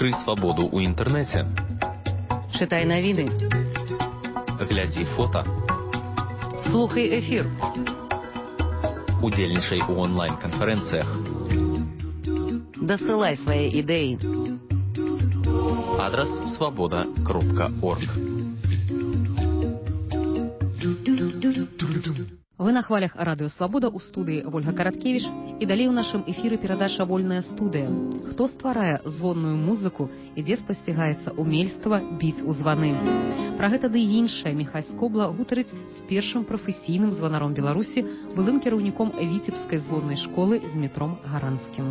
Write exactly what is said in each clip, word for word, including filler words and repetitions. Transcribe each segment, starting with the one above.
Адкрый свабоду ў інтэрнэце. Чытай навіны. Глядзі фота. Слухай эфір. Удзельнічай у онлайн-канферэнцыях. Дасылай свае ідэі. Адрас свабода кропка орг. Вы на хвалях Радыё Свабода, у студыі Вольга Караткевіч, і далей у нашым эфіры перадача «Вольная студыя». Хто стварае звонную музыку і дзе спасцігаецца умельства біць у званы. Пра гэта ды іншае Міхась Скобла гутарыць з першым прафесійным званаром Беларусі, былым кіраўніком Віцебскай звоннай школы з метром Гаранскім.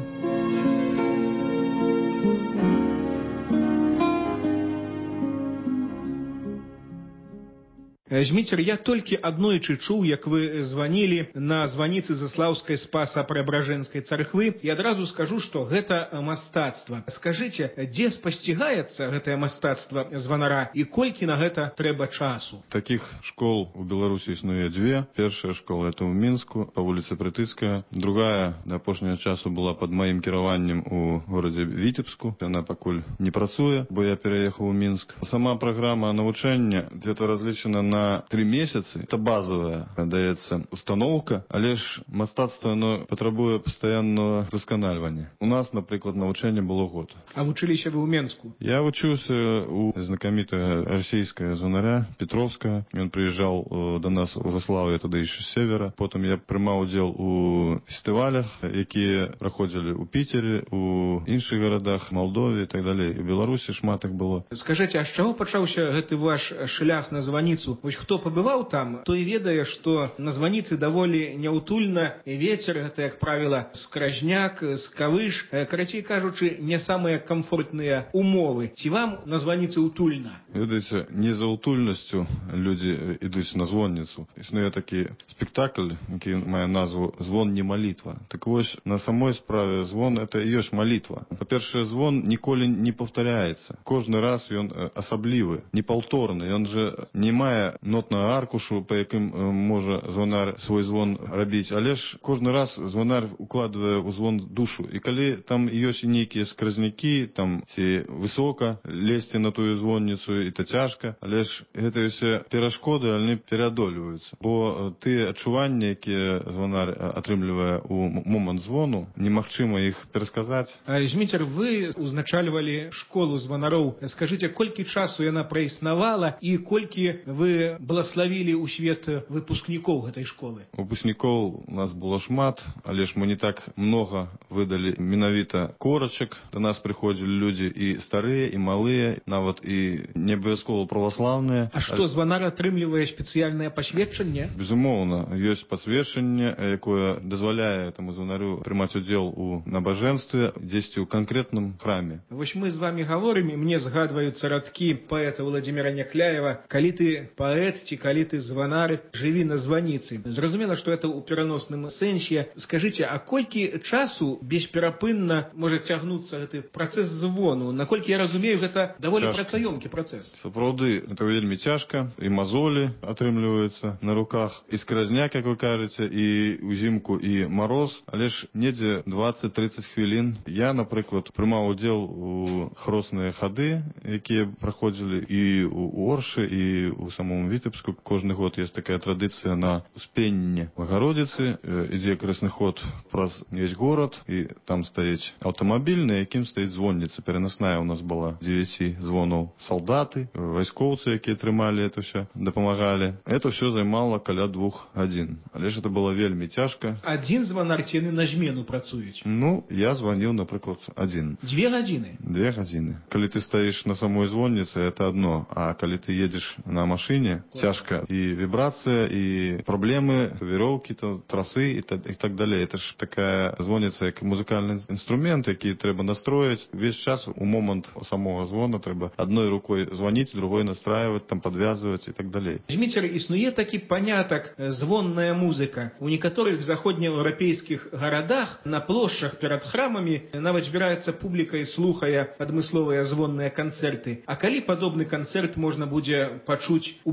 Зміцер, я толькі аднойчы чуў, як вы званілі на званіцы Заслаўскай Спаса-Преабражэнскай царквы, і адразу скажу, што гэта мастацтва. Скажыце, дзе спасцігаецца гэтае мастацтва званара і колькі на гэта трэба часу? Такіх школ у Беларусі існуе дзве. Першая школа это ў Мінску, па вуліцы Прытыцкая. Другая да апошняга часу была пад маім кіраваннем у горадзе Віцебску. Яна пакуль не працуе, бо я пераехаў у Мінск. Сама праграма навучання где-то разлічана на три месяцы. Это базовая, даецца установка, але ж мастацтва оно патрабуе пастаянного досканальвання. У нас, напрыклад, навучанне было год. А вучыліся вы ў Менску? Я вучыўся у знакамітага расійскага званаря Петровскага. Ён прыязджаў до нас у Заслаўе, тады яшчэ з севера. Потым я прымаў удзел у фестывалях, якія праходзілі ў Піцеры, у іншых гарадах, Малдове і так далей. У Беларусі шмат іх было. Скажыце, а з чаго пачаўся гэты ваш шлях на званіцу? Хто пабываў там, той ведае, што на званіцы даволі няўтульна, вецер, гэта, як правіла, скражняк, скавыш, карацей кажучы, не самыя камфортныя умовы. Ці вам на званіцы ўтульна? Ведаеце, не за ўтульнасцю людзі ідуць на звонніцу. Існуе такі спектакль, які мае назву «Звон не малітва». Так вось, на самой справе звон это і ёсць малітва. Па-першае, звон ніколі не паўтаряецца. Кожны раз ён асаблівы, непаўторны. Ён жа не мае нотную аркушу, па яким можа звонар свой звон рабіць, але ж кожны раз звонар укладвае ў звон душу. І калі там ёсць нейкія скразнякі, там ці высока лезці на тую звонніцу, і то цяжка, але ж гэтыя ўсе перашкоды, яны пераадольваюцца. Бо тыя адчуванні, якія звонар атрымлівае ў момант звону, немагчыма іх перасказаць. Зміцер, вы узначальвалі школу званароў. Скажыце, колькі часу яна праіснавала і колькі вы благословили у свет выпускнікоў гэтай школы? Выпускнікоў у нас было шмат, але ж мы не так много выдалі менавіта корачак. До нас прыходзілі людзі і старыя, і малыя, нават і не абавязкова праваслаўныя. А што, званар атрымлівае спецыяльнае пасведчанне? Безумоўна, ёсць пасведчанне, якое дазваляе таму званарю прымаць удзел у набажэнстве дзесьці ў канкрэтным храме. Вось мы з вами гаворым, і мне згадваюцца радкі паэта Владзіміра Някляева: калі ты паэт, ці калі ты званар, жыві на званіцы. Зразумела, што это ў пераносным сэнсе. Скажыце, а колькі часу бесперапынна можа цягнуцца гэты працэс звону? Наколькі я разумею, гэта даволі працаёмкі працэс. Сапраўды, это вельмі цяжка. І мазолі атрымліваюцца на руках, і скразняк, як вы кажаце, і ўзімку, і мароз. Але ж недзе дваццаць-трыццаць хвілін. Я, напрыклад, прымаў удзел у хросныя хады, якія праходзілі і ў Оршы, і ў самому Віцебску. Кожны год есть такая традыцыя на Успенне Богородицы. Ідзе красны ход праз весь город, і там стаіць аўтамабіль, на якім стаіць звонніца. Пераносная у нас была дзевяці звонаў. Салдаты, вайскоўцы, якія трымалі это все, дапамагалі. Это все займала каля двух гадзін. Але ж это было вельмі цяжка. Адзін званар ці яны на змену працуюць? Ну, я званіў, напрыклад, адзін. Дзве гадзіны? Две гадзіны. Калі ты стаіш на самой звонніцы, это одно. А калі ты едзеш на машине, цяжка. І вібрацыя, і праблемы, вероўкі, трасы і так, і так далей. Это ж такая звонніца, як музыкальны інструмент, які трэба настроіць. Весь час у момант самого звона трэба адной рукой званіць, другой настраивать, там подвязывать і так далей. Зміцер, існуе такі панятак звонная музыка. У некаторых заходнееўрапейскіх гарадах на плошчах перад храмамі нават збіраецца публіка і слухае адмысловыя звонныя канцэрты. А калі падобны канцэрт можна будзе пачуць у Беларусі?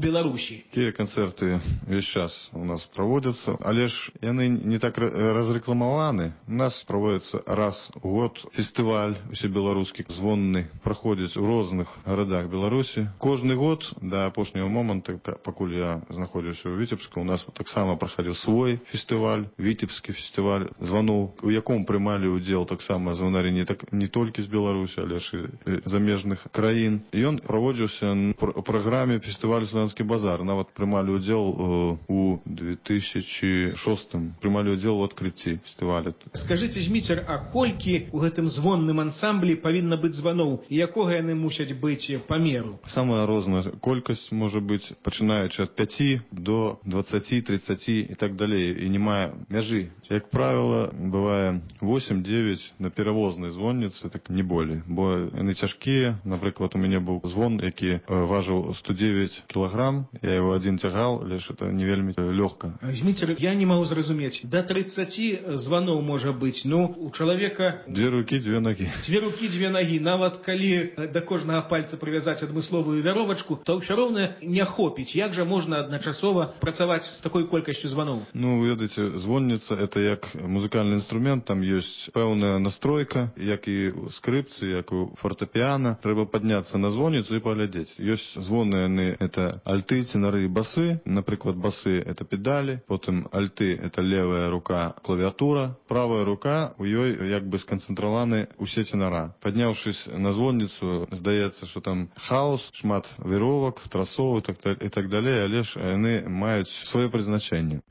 Беларусі. Такія канцэрты весь час у нас праводзяцца, але ж яны не так разрэкламаваны. У нас праводзіцца раз у год фестываль усебеларускі звонны, праходзіць у розных гарадах Беларусі. Кожны год да апошняга моманту, пакуль я знаходзіўся ў Віцебску, у нас таксама праходзіў свой фестываль, Віцебскі фестываль званоў, у яком прымалі ўдзел таксама званары не, так, не толькі з Беларусі, але ж і замежных краін. І ён праводзіўся ў праграме фестываль «Славянскі базар». Нават прымалі ўдзел у две тысячи шостым, прымалі ўдзел у адкрыцці фестываля. Скажыце, Зміцер, а колькі у гэтым звонным ансамблі павінна быць званоў і якога яны мусяць быць памеру? Самая розная колькасць можа быць, пачынаючы ад пяці до дваццаці, трыццаці і так далей, і не мае мяжы. Як правіла, бывае восемь-девять на перавознай звонніцы, так не болей, бо яны цяжкія. Напрыклад, у мяне быў звон, які важыў сто девять кілаграм, я его один цягал, але ж это не вельмі лёгка. Зміцер, я не магу зразумець, да трыццаці званоў можа быць, ну, у чалавека... Две рукі, две нагі. Две рукі, две нагі. Нават калі да кожнага пальца прывязаць адмысловую вяровачку, то ўсё роўна не хопіць. Як жа можна адначасова працаваць з такой колькасцю званоў? Ну, ведаеце, звонніца — это як музыкальны інструмент, там ёсць пэўная настройка, як і ў скрыпцы, як у фортэпіана. Трэба падняцца на звонніцу і паглядзець. Ёсць звоны, яны — это альты, тенары, басы. Напрыклад, басы — это педалі, потым альты — это левая рука, клавіатура, правая рука, у ёй як бы сканцэнтраваны усе тенара. Падняўшись на звонніцу, здаецца, што там хаос, шмат віровак, трасоў і так, і так далей, але ж яны маюць сваё прызначэнне.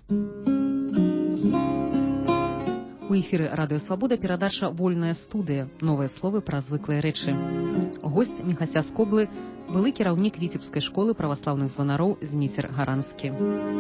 У эфіры Радыё Свабода перадача «Вольная студыя». Новыя словы пра звыклыя рэчы. Госць Міхася з Коблы, былы кіраўнік Віцебскай школы праваслаўных званароў Зміцер Гаранскі.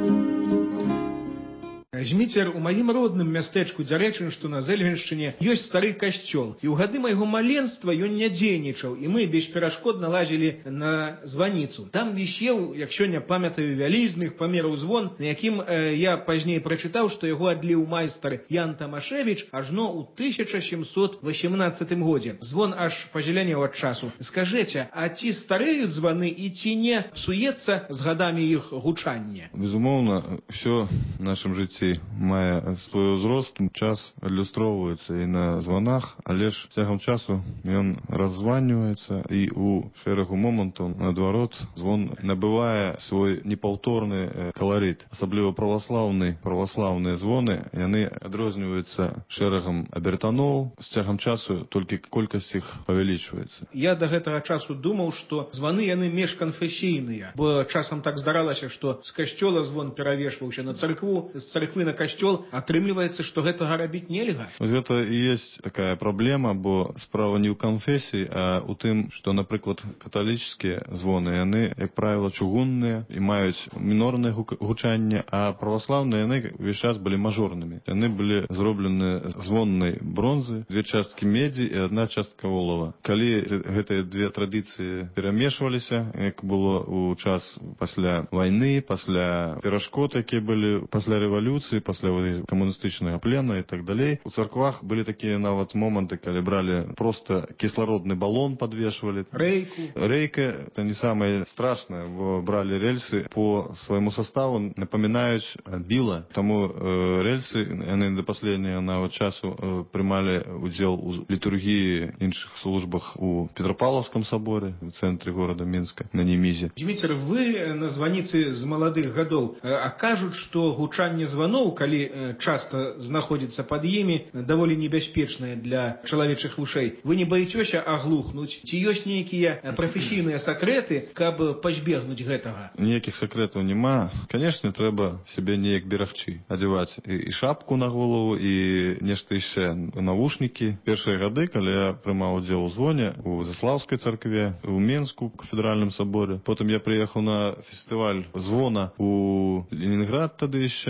Зміцер, у маім родным мястэчку Дзярэчын, што на Зэльвеншчыне, ёсць стары касцёл. І ў гады майго маленства ён не дзейнічаў, і мы бесперашкодна лазілі на званіцу. Там вісеў, як сёння памятаю, вялізных памераў звон, на якім э, я пазней прачытаў, што яго адліў майстар Ян Тамашевіч ажно ў тысяча сямсот васемнаццатым годзе. Звон аж пазелянеў ад часу. Скажыце, а ці стареюць званы і ці не псуецца з гадамі іх гучанне? Безумоўна, ўсё в нашым жыцці мае свой узрост, час адлюстроўваецца і на званах, але ж цягам часу ён раззваньваецца, і у шэрагу момантаў, наадварот, звон набывае свой непаўторны каларыт. Асабліва праваслаўны, праваслаўныя звоны, яны адрозніваюцца шэрагам абертаноў, з цягам часу толькі колькасць іх павялічваецца. Я да гэтага часу думаў, што званы яны межканфесійныя, бо часам так здаралася, што з касцёла звон перавешваўся на царкву, з царквы на касцёл, атрымліваецца, што гэтага рабіць нельга. Гэта і ёсць такая праблема, бо справа не ў канфесіі, а ў тым, што, напрыклад, каталіцкія звоны, яны, як правіла, чугунныя і маюць мінорнае гучанне, а праваслаўныя яны ўвесь час былі мажорнымі. Яны былі зроблены з звоннай бронзы, две часткі медзі і адна частка волава. Калі гэтыя две традыцыі перамешваліся, як было ў час пасля вайны, пасля перашкод, якія былі пасля рэвалюцыі, пасля камуністычнага плена і так далей. У царквах былі такія нават моманты, калі бралі просто кіслародны балон, падвешвалі. Рэйку. Рэйка — это не самае страшнае, бо бралі рельсы по свайму составу, напамінаюць біла. Таму э, рельсы, яны да паследняга нават часу э, прымалі удзел у літургіі іншых службах у Петропавловском соборе, в цэнтры горада Мінска, на Немізе. Зміцер, вы на званіцы з маладых гадоў, а кажуць, што гучанне званоў, калі часта знаходзіцца пад імі, даволі небяспечнае для чалавечых вушэй. Вы не баіцёся аглухнуць? Ці ёсць нейкія прафесійныя сакрэты, каб пазбегнуць гэтага? Ніякіх сакрэтаў няма. Канешне, трэба сябе неяк берагчы. Адзяваць і, і шапку на голову, і нешта яшчэ, навушнікі. Першыя гады, калі я прымаў удзел у звоне у Заслаўскай царкве, у Менску, у кафедральным саборе. Потым я прыехаў на фестываль звона у Ленінград тады яшчэ, і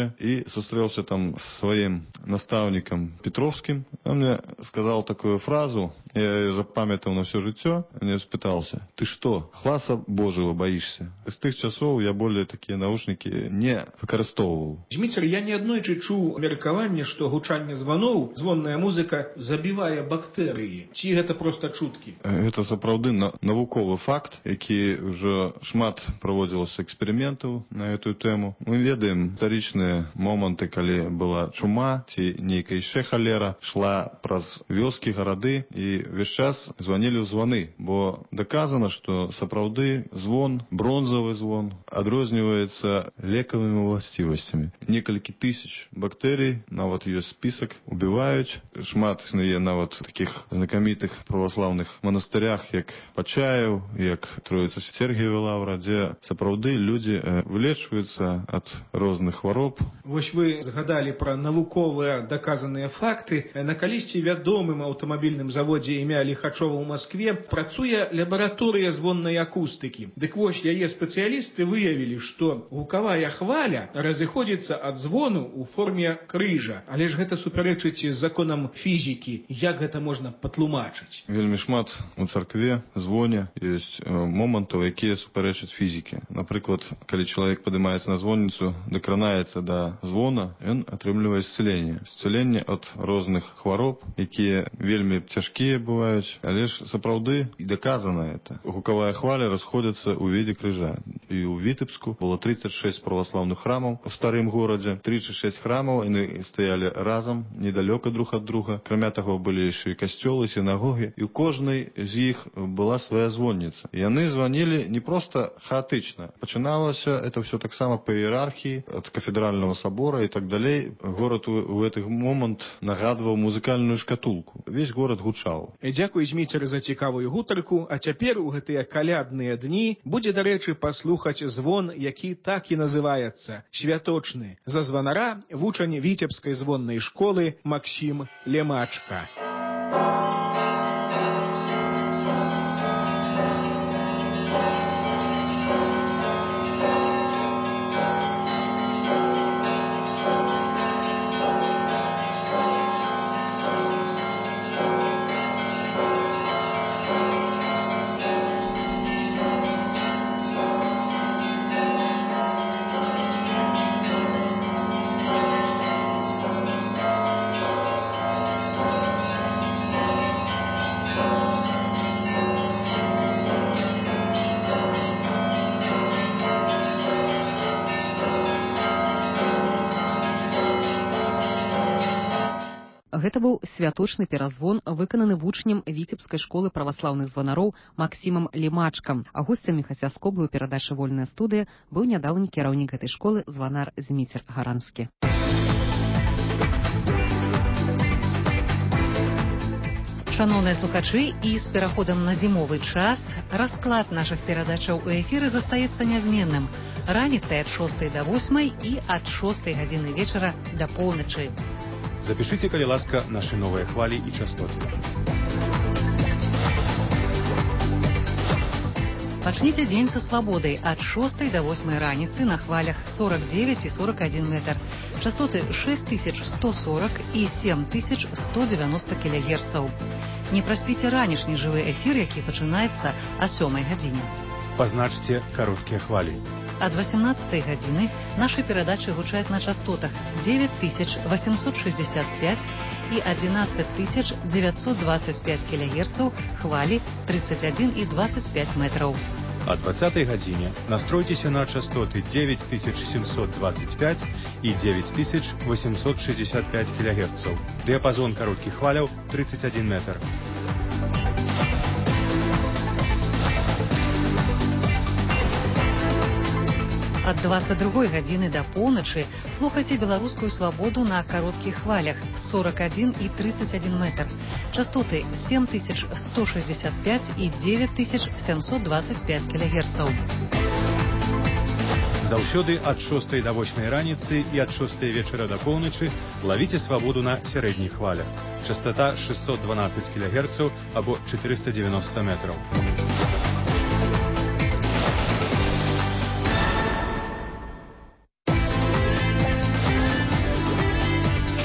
сустрелся там с своим наставником Петровским. Он мне сказал такую фразу, я ее запамятовал на все життя. Он мне спытался: ты что, гласа Божьего боишься? С тых часов я более такие наушники не використовував. Дмитрий, я неаднойчы чуў меркаванне, што гучанне званоў, звонная музыка забівае бактэрыі. Ці гэта проста чуткі? Гэта сапраўды навуковы факт, які ўжо шмат праводзілася эксперыментаў на эту тэму. Мы ведаем гістарычныя моманты, калі была чума ці нейкая яшчэ халера, шла праз вёскі, гарады, і ўвесь час званілі ў званы, бо даказана, што сапраўды звон, бронзавы звон, адрозніваецца лекавымі ўласцівасцямі. Некалькі тысяч бактэрый, нават ёсць спісак, убіваюць. Шмат існуе нават такіх знакамітых праваслаўных манастырях, як Пачаеў, як Троіца Сергієва лаўра, дзе сапраўды людзі вылечваюцца ад розных хвароб. Вось вы згадалі пра навуковыя даказаныя факты. На калісьці вядомым аўтамабільным заводзе імя Ліхачова ў Маскве працуе лабараторыя звоннай акустыкі. Дык вось яе спецыялісты выявілі, што гукавая хваля разыходзіцца ад звону ў форме крыжа. Але ж гэта супярэчыць законам фізікі. Як гэта можна патлумачыць? Вельмі шмат у царкве, звоне ёсць момантаў, якія супярэчаць фізікі. Напрыклад, калі чалавек падымаецца на звонніцу, дакранаецца да звона, ён атрымлівае исцеленне. Исцеленне ад розных хвароб, якія вельмі цяжкія бываюць, але ж сапраўды і даказана это. Гукавая хваля расходзіцца ў виде крыжа. І ў Вітебску было тридцать шесть праваслаўных храмаў у старым горадзе. тридцать шесть храмаў, яны стаялі разам, недалёка друг ад друга. Акрамя таго, былі яшчэ і касцёлы, сінагогі, і ў кожнай з іх была свая звонніца. Яны званілі не проста хаатычна. Пачыналася это все таксама па іерархіі, ад кафедральнага сабора і так далей. Горад у гэты момант нагадваў музыкальную шкатулку. Весь горад гучаў. Дзякуй, Зміцер, за цікавую гутарку. А цяпер у гэтыя калядныя дні будзе, дарэчы, паслухаць звон, які так і называецца — святочны. За званара вучань Віцебскай звоннай школы Максім Лемачка. Гэта быў святочны перазвон, выкананы вучнем Віцебскай школы праваслаўных званароў Максімам Лемачкам. А госцем Міхася Скоблы ў перадачы «Вольная студыя» быў нядаўні кіраўнік гэтай школы званар Зміцер Гаранскі. Шановныя слухачы, і з пераходам на зімовы час расклад нашых перадачаў у эфіры застаецца нязменным. Раніцай ад шостай да восьмай і ад шостай гадзіны вечара да поўначы. Запишите, калі ласка, наши новые хвали и частоты. Пачніце дзень са свабодай ад шостай да восьмай раніцы на хвалях сорок девять і сорок один метр. Частоты шесть тысяч сто сорок і семь тысяч сто девяносто кілогерцаў. Не праспіце ранішні жывы эфір, які пачынаецца о сёмай гадзіне. Пазначце кароткія хвалі. Ад восемнадцатай гадзіны нашы перадачы гучаць на частотах девять тысяч восемьсот шестьдесят пять і одиннадцать тысяч девятьсот двадцать пять кілогерцаў, хвалі тридцать один і двадцать пять метраў. О двадцатай гадзіне настройцеся на частоты девять тысяч семьсот двадцать пять і девять тысяч восемьсот шестьдесят пять кілогерцаў. Дыяпазон кароткіх хваляў тридцать один метр. Ад двадцать другой гадзіны да поўначы слухайце беларускую свабоду на кароткіх хвалях сорок один і тридцать один метр. Частоты семь тысяч сто шестьдесят пять і девять тысяч семьсот двадцать пять кілогерцаў. Заўсёды ад шостай да восьмай раніцы і ад шостай вечара да поўначы лавіце свабоду на сярэдніх хвалях. Частота шестьсот двенадцать кілогерцаў або четыреста девяносто метров.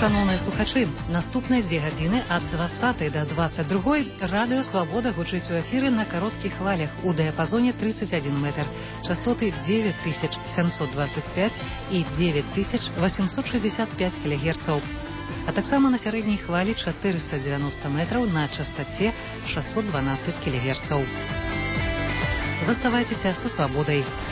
Шановныя слухачы, наступныя дзве гадзіны ад дваццатай да дваццаць другой радыё Свабода гучыць у эфіры на кароткіх хвалях у дыяпазоне тридцать один метр, частоты девять тысяч семьсот двадцать пять і девять тысяч восемьсот шестьдесят пять килогерцаў, а таксама на сярэдняй хвалі четыреста девяносто метраў на частоце шестьсот двенадцать килогерцаў. Заставайцеся са Свабодай.